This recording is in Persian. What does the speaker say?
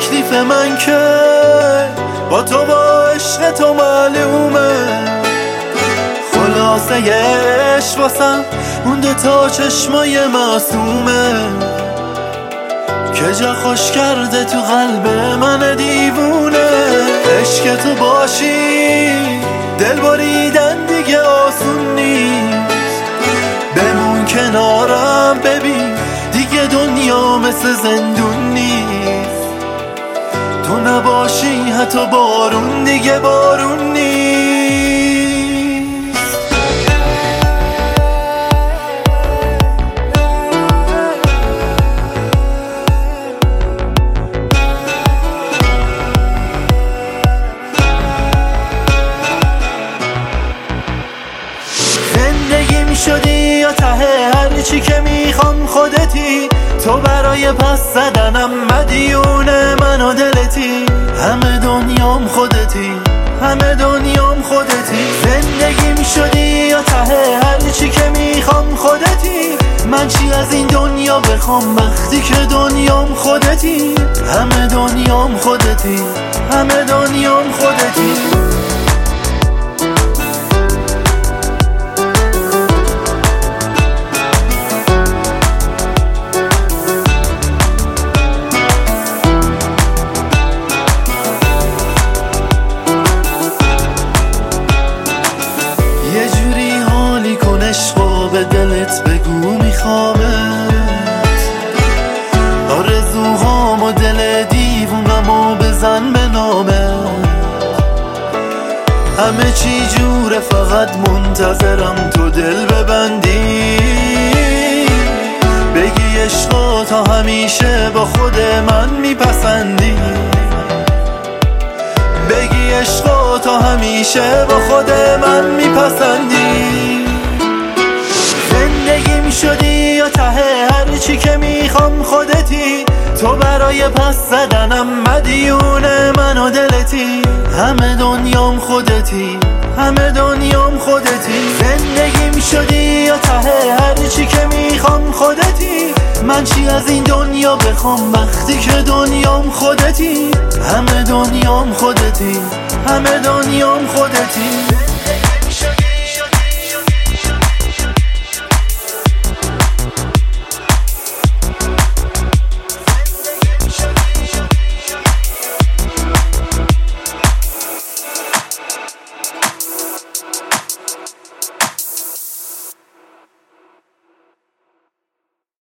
تکلیف من که با تو با عشق تو معلومه. خلاصه عشق واسم اون دوتا چشمای معصومه که جا خوش کرده تو قلب من دیوونه. عشق تو باشی دل بریدن دیگه آسون نیست. بمون کنارم ببین دیگه دنیا مثل زندون نیست. تو نباشی حتی بارون دیگه بارون نیست. زندگیم شدی یا ته هرچی که میخوام خودتی. تو برای پس زدنم مدیون من و دلتی. همه دنیام خودتی، همه دنیام خودتی. زندگیم شدی یا ته هرچی که میخوام خودتی. من چی از این دنیا بخوام وقتی که دنیام خودتی. همه دنیام خودتی، همه دنیام خودتی. یه جوری حالی کن عشقا به دلت بگو میخوامت. آرزوهام و دل دیوونمو بزن به نامت. همه چی جوره فقط منتظرم تو دل ببندی. بگی عشقا تا همیشه با خود من میپسندی. بگی عشقا تا همیشه با خود من میپسندی. زندگیم شدی یا ته هرچی که میخوام خودتی. تو برای پس زدنم مدیون من و دلتی. همه دنیام خودتی، همه دنیام خودتی. زندگیم شدی یا ته هرچی که میخوام خودتی. من چی از این دنیا بخوام وقتی که دنیام خودتی. همه دنیام خودتی، همه دنیام خودتی.